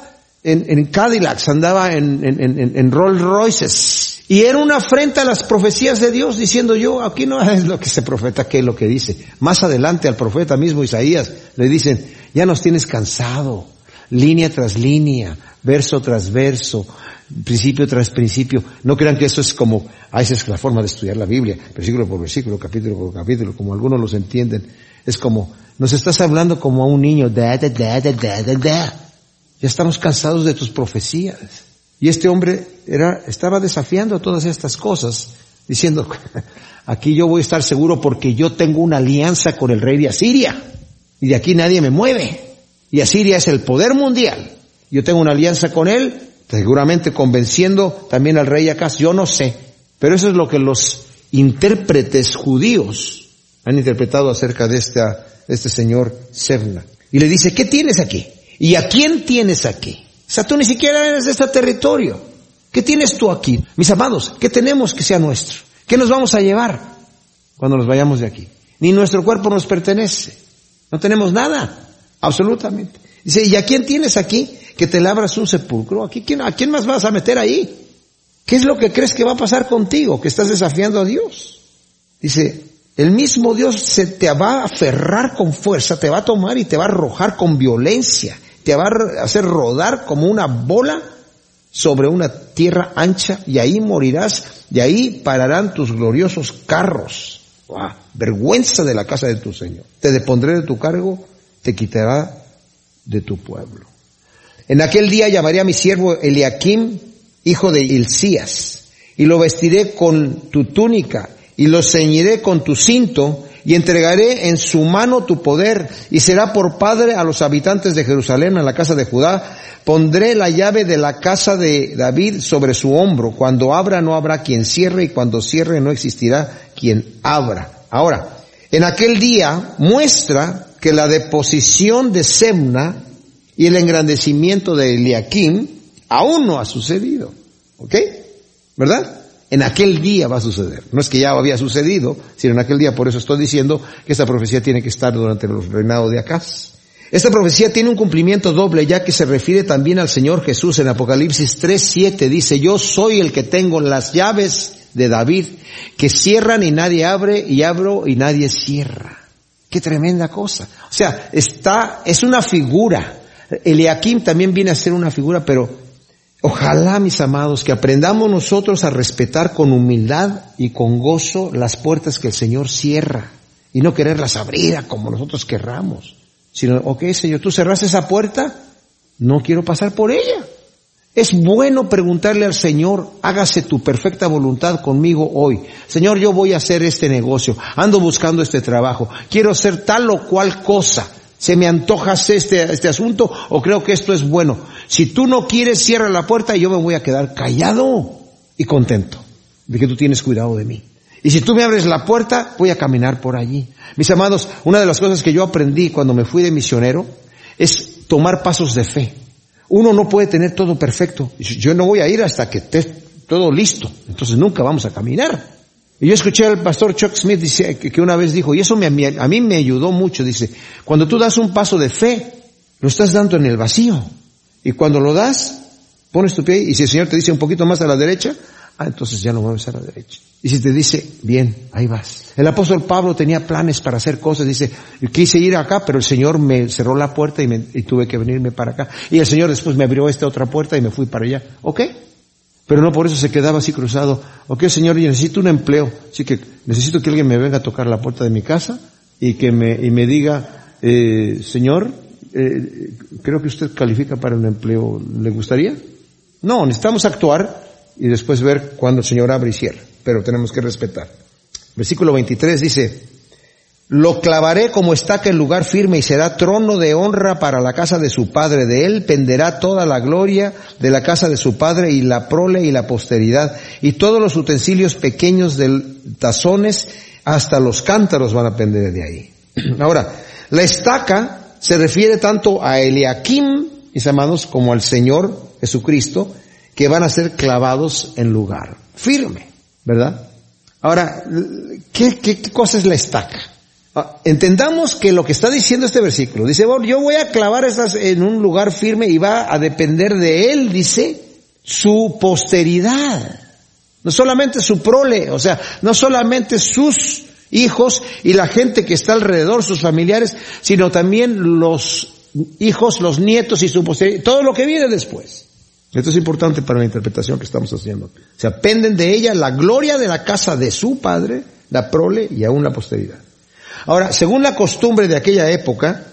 en, en Cadillacs, andaba en, en, en, en Rolls Royces. Y era una afrenta a las profecías de Dios, diciendo yo, aquí no es lo que ese profeta, que es lo que dice. Más adelante al profeta mismo Isaías le dicen, ya nos tienes cansado, línea tras línea, verso tras verso, principio tras principio. No crean que eso es como, ah, esa es la forma de estudiar la Biblia, versículo por versículo, capítulo por capítulo, como algunos los entienden. Es como, nos estás hablando como a un niño, da, da, da, da, da, da, da. Ya estamos cansados de tus profecías. Y este hombre era, estaba desafiando todas estas cosas, diciendo, aquí yo voy a estar seguro porque yo tengo una alianza con el rey de Asiria. Y de aquí nadie me mueve. Y Asiria es el poder mundial. Yo tengo una alianza con él, seguramente convenciendo también al rey Acaz. Yo no sé. Pero eso es lo que los intérpretes judíos han interpretado acerca de esta, de este señor Sebna. Y le dice, ¿qué tienes aquí? ¿Y a quién tienes aquí? O sea, tú ni siquiera eres de este territorio. ¿Qué tienes tú aquí? Mis amados, ¿qué tenemos que sea nuestro? ¿Qué nos vamos a llevar cuando nos vayamos de aquí? Ni nuestro cuerpo nos pertenece. No tenemos nada, absolutamente. Dice, ¿y a quién tienes aquí que te labras un sepulcro? ¿Aquí, quién, ¿A quién más vas a meter ahí? ¿Qué es lo que crees que va a pasar contigo? Que estás desafiando a Dios. Dice, el mismo Dios se te va a aferrar con fuerza, te va a tomar y te va a arrojar con violencia. Te va a hacer rodar como una bola sobre una tierra ancha y ahí morirás y ahí pararán tus gloriosos carros. ¡Wow! Vergüenza de la casa de tu Señor. Te depondré de tu cargo, te quitará de tu pueblo. En aquel día llamaré a mi siervo Eliakim, hijo de Hilcías, y lo vestiré con tu túnica y lo ceñiré con tu cinto, y entregaré en su mano tu poder, y será por padre a los habitantes de Jerusalén, en la casa de Judá. Pondré la llave de la casa de David sobre su hombro. Cuando abra no habrá quien cierre, y cuando cierre no existirá quien abra. Ahora, en aquel día muestra que la deposición de Sebna y el engrandecimiento de Eliakim aún no ha sucedido. ¿Ok? ¿Verdad? En aquel día va a suceder. No es que ya había sucedido, sino en aquel día. Por eso estoy diciendo que esta profecía tiene que estar durante el reinado de Acaz. Esta profecía tiene un cumplimiento doble, ya que se refiere también al Señor Jesús. En Apocalipsis tres siete dice, yo soy el que tengo las llaves de David, que cierran y nadie abre, y abro y nadie cierra. ¡Qué tremenda cosa! O sea, está, es una figura. Eliakim también viene a ser una figura, pero ojalá, mis amados, que aprendamos nosotros a respetar con humildad y con gozo las puertas que el Señor cierra y no quererlas abrir como nosotros querramos, sino, ok, Señor, tú cerraste esa puerta, no quiero pasar por ella. Es bueno preguntarle al Señor, hágase tu perfecta voluntad conmigo hoy. Señor, yo voy a hacer este negocio, ando buscando este trabajo, quiero hacer tal o cual cosa. ¿Se me antoja este, este asunto o creo que esto es bueno? Si tú no quieres, cierra la puerta y yo me voy a quedar callado y contento de que tú tienes cuidado de mí. Y si tú me abres la puerta, voy a caminar por allí. Mis amados, una de las cosas que yo aprendí cuando me fui de misionero es tomar pasos de fe. Uno no puede tener todo perfecto. Yo no voy a ir hasta que esté todo listo. Entonces nunca vamos a caminar. Y yo escuché al pastor Chuck Smith dice, que una vez dijo, y eso me, a mí me ayudó mucho, dice, cuando tú das un paso de fe, lo estás dando en el vacío. Y cuando lo das, pones tu pie, y si el Señor te dice un poquito más a la derecha, ah, entonces ya no mueves a la derecha. Y si te dice, bien, ahí vas. El apóstol Pablo tenía planes para hacer cosas, dice, quise ir acá, pero el Señor me cerró la puerta y, me, y tuve que venirme para acá. Y el Señor después me abrió esta otra puerta y me fui para allá. ¿Ok? Pero no por eso se quedaba así cruzado. Ok, Señor, yo necesito un empleo. Así que necesito que alguien me venga a tocar la puerta de mi casa y que me, y me diga, eh, Señor, eh, creo que usted califica para un empleo. ¿Le gustaría? No, necesitamos actuar y después ver cuándo el Señor abre y cierra. Pero tenemos que respetar. Versículo veintitrés dice, lo clavaré como estaca en lugar firme y será trono de honra para la casa de su padre. De él penderá toda la gloria de la casa de su padre y la prole y la posteridad. Y todos los utensilios pequeños de tazones hasta los cántaros van a pender de ahí. Ahora, la estaca se refiere tanto a Eliakim, mis amados, como al Señor Jesucristo, que van a ser clavados en lugar firme, ¿verdad? Ahora, ¿qué, qué, qué cosa es la estaca? Ah, entendamos que lo que está diciendo este versículo, dice, bueno, yo voy a clavar estas en un lugar firme y va a depender de él, dice, su posteridad. No solamente su prole, o sea, no solamente sus hijos y la gente que está alrededor, sus familiares, sino también los hijos, los nietos y su posteridad, todo lo que viene después. Esto es importante para la interpretación que estamos haciendo. O sea, penden de ella la gloria de la casa de su padre, la prole y aún la posteridad. Ahora, según la costumbre de aquella época,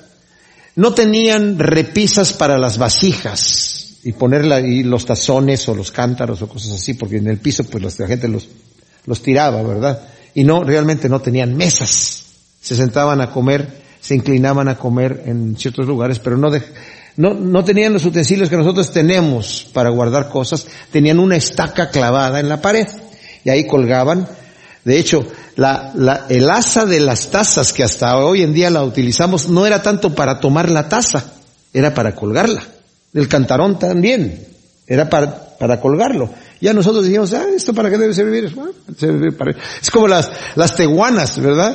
no tenían repisas para las vasijas y ponerla y los tazones o los cántaros o cosas así, porque en el piso pues la gente los, los tiraba, ¿verdad? Y no, realmente no tenían mesas. Se sentaban a comer, se inclinaban a comer en ciertos lugares, pero no de, no, no tenían los utensilios que nosotros tenemos para guardar cosas. Tenían una estaca clavada en la pared y ahí colgaban. De hecho, la, la, el asa de las tazas que hasta hoy en día la utilizamos no era tanto para tomar la taza, era para colgarla. El cantarón también, era para, para colgarlo. Ya nosotros dijimos, ah, ¿esto para qué debe servir? Bueno, debe para... Es como las, las teguanas, ¿verdad?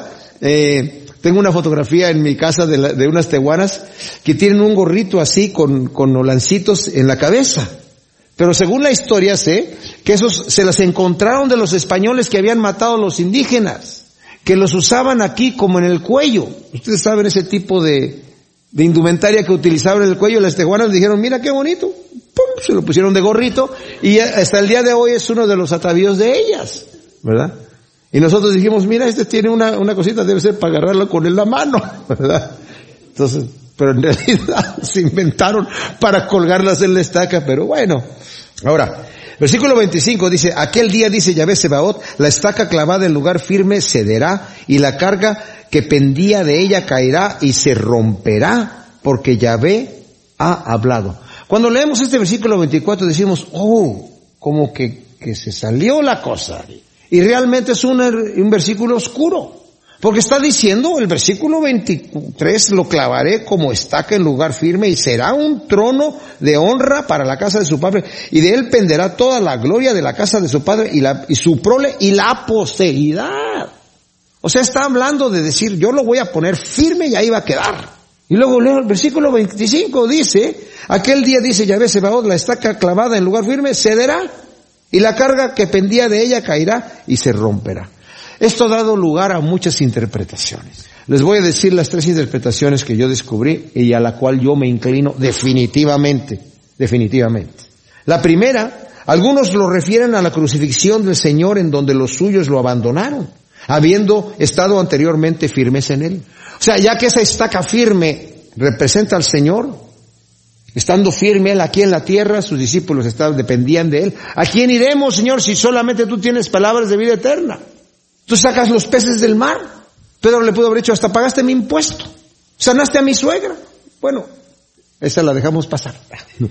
Eh, tengo una fotografía en mi casa de, la, de unas teguanas que tienen un gorrito así con, con holancitos en la cabeza. Pero según la historia sé que esos se las encontraron de los españoles que habían matado a los indígenas, que los usaban aquí como en el cuello. Ustedes saben ese tipo de, de indumentaria que utilizaban en el cuello. Las teguanas dijeron, mira qué bonito, ¡pum!, se lo pusieron de gorrito y hasta el día de hoy es uno de los atavíos de ellas, ¿verdad? Y nosotros dijimos, mira, este tiene una, una cosita, debe ser para agarrarlo con la mano, ¿verdad? Entonces, pero en realidad se inventaron para colgarlas en la estaca, pero bueno. Ahora, versículo veinticinco dice, aquel día, dice Yahvé Sebaot, la estaca clavada en lugar firme cederá y la carga que pendía de ella caerá y se romperá porque Yahvé ha hablado. Cuando leemos este versículo veinticuatro decimos, oh, como que, que se salió la cosa. Y realmente es un, un versículo oscuro. Porque está diciendo el versículo veintitrés, lo clavaré como estaca en lugar firme y será un trono de honra para la casa de su padre y de él penderá toda la gloria de la casa de su padre y, la, y su prole y la posteridad. O sea, está hablando de decir, yo lo voy a poner firme y ahí va a quedar. Y luego leo el versículo veinticinco, dice, aquel día, dice Yahvé Sebaot, la estaca clavada en lugar firme cederá y la carga que pendía de ella caerá y se romperá. Esto ha dado lugar a muchas interpretaciones. Les voy a decir las tres interpretaciones que yo descubrí y a la cual yo me inclino definitivamente, definitivamente. La primera, algunos lo refieren a la crucifixión del Señor en donde los suyos lo abandonaron, habiendo estado anteriormente firmes en Él. O sea, ya que esa estaca firme representa al Señor, estando firme Él aquí en la tierra, sus discípulos estaban, dependían de Él. ¿A quién iremos, Señor, si solamente tú tienes palabras de vida eterna? Tú sacas los peces del mar. Pedro le pudo haber dicho, hasta pagaste mi impuesto. Sanaste a mi suegra. Bueno, esa la dejamos pasar. No.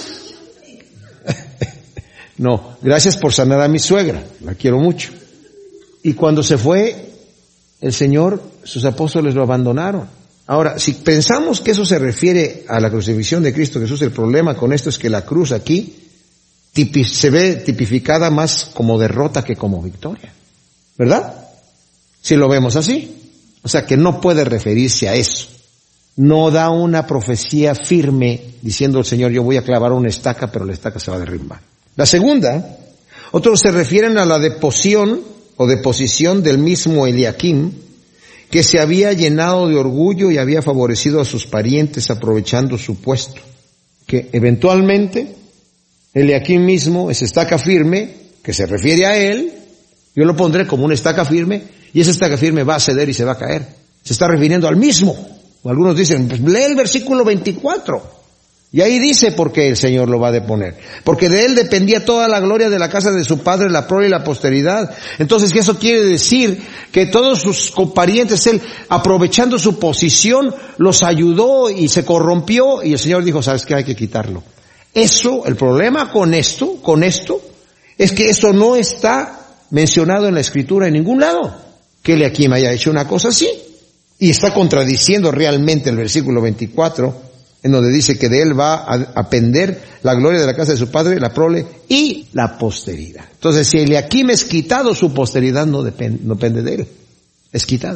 No, gracias por sanar a mi suegra. La quiero mucho. Y cuando se fue el Señor, sus apóstoles lo abandonaron. Ahora, si pensamos que eso se refiere a la crucifixión de Cristo Jesús, el problema con esto es que la cruz aquí tipi- se ve tipificada más como derrota que como victoria. ¿Verdad? Si lo vemos así. O sea que no puede referirse a eso. No da una profecía firme diciendo el Señor, yo voy a clavar una estaca, pero la estaca se va a derribar. La segunda, otros se refieren a la deposición o deposición del mismo Eliakim, que se había llenado de orgullo y había favorecido a sus parientes aprovechando su puesto. Que eventualmente Eliakim mismo, esa estaca firme, que se refiere a él, yo lo pondré como una estaca firme, y esa estaca firme va a ceder y se va a caer. Se está refiriendo al mismo. O algunos dicen, pues lee el versículo veinticuatro. Y ahí dice por qué el Señor lo va a deponer. Porque de él dependía toda la gloria de la casa de su padre, la prole y la posteridad. Entonces, eso quiere decir que todos sus parientes, él, aprovechando su posición, los ayudó y se corrompió, y el Señor dijo, ¿sabes qué? Hay que quitarlo. Eso, el problema con esto, con esto, es que esto no está mencionado en la Escritura en ningún lado, que Eliakim haya hecho una cosa así. Y está contradiciendo realmente el versículo veinticuatro, en donde dice que de él va a, a pender la gloria de la casa de su padre, la prole y la posteridad. Entonces, si Eliakim es quitado, su posteridad no depende, no depende de él. Es quitada.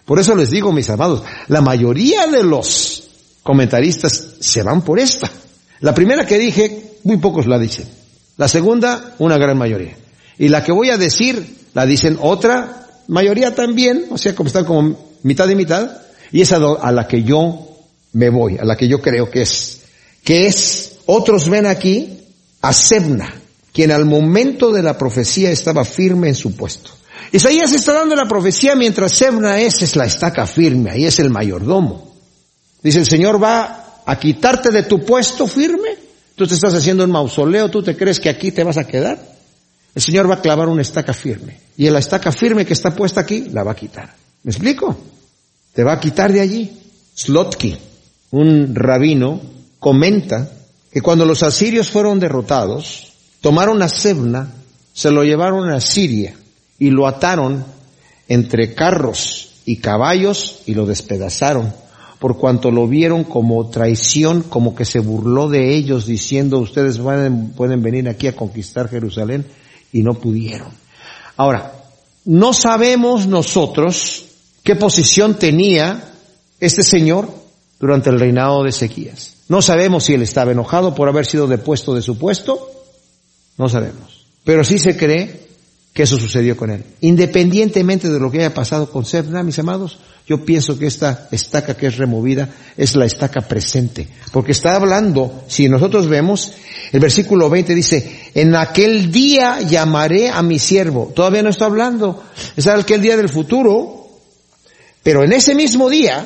Por eso les digo, mis amados, la mayoría de los comentaristas se van por esta. La primera que dije, muy pocos la dicen. La segunda, una gran mayoría. Y la que voy a decir, la dicen otra mayoría también, o sea, como están como mitad y mitad, y esa a la que yo me voy, a la que yo creo que es. Que es, otros ven aquí a Sebna, quien al momento de la profecía estaba firme en su puesto. Isaías está dando la profecía mientras Sebna es, es la estaca firme, ahí es el mayordomo. Dice, el Señor va a quitarte de tu puesto firme. Tú te estás haciendo un mausoleo, tú te crees que aquí te vas a quedar. El Señor va a clavar una estaca firme. Y en la estaca firme que está puesta aquí, la va a quitar. ¿Me explico? Te va a quitar de allí. Slotsky, un rabino, comenta que cuando los asirios fueron derrotados, tomaron a Sebna, se lo llevaron a Siria y lo ataron entre carros y caballos y lo despedazaron, por cuanto lo vieron como traición, como que se burló de ellos diciendo, ustedes pueden, pueden venir aquí a conquistar Jerusalén, y no pudieron. Ahora, no sabemos nosotros qué posición tenía este señor durante el reinado de Ezequías. No sabemos si él estaba enojado por haber sido depuesto de su puesto, no sabemos. Pero sí se cree que eso sucedió con él. Independientemente de lo que haya pasado con Sebna, mis amados, yo pienso que esta estaca que es removida es la estaca presente. Porque está hablando, si nosotros vemos, el versículo veinte dice, en aquel día llamaré a mi siervo. Todavía no está hablando, es aquel día del futuro, pero en ese mismo día,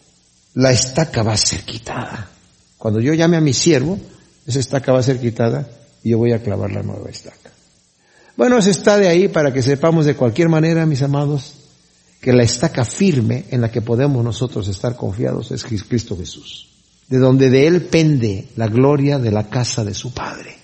la estaca va a ser quitada. Cuando yo llame a mi siervo, esa estaca va a ser quitada y yo voy a clavar la nueva estaca. Bueno, eso está de ahí para que sepamos de cualquier manera, mis amados, que la estaca firme en la que podemos nosotros estar confiados es Cristo Jesús, de donde de Él pende la gloria de la casa de su Padre,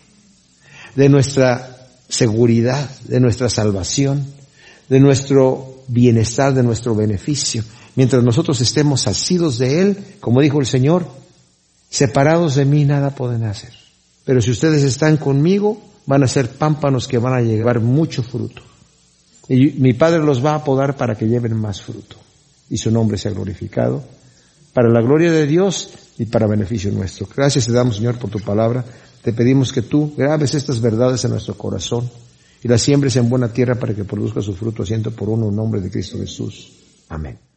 de nuestra seguridad, de nuestra salvación, de nuestro bienestar, de nuestro beneficio. Mientras nosotros estemos asidos de Él, como dijo el Señor, separados de mí nada pueden hacer. Pero si ustedes están conmigo, van a ser pámpanos que van a llevar mucho fruto. Y mi Padre los va a podar para que lleven más fruto. Y su nombre sea glorificado, para la gloria de Dios y para beneficio nuestro. Gracias te damos, Señor, por tu palabra. Te pedimos que tú grabes estas verdades en nuestro corazón y las siembres en buena tierra para que produzca su fruto, ciento por uno, en nombre de Cristo Jesús. Amén.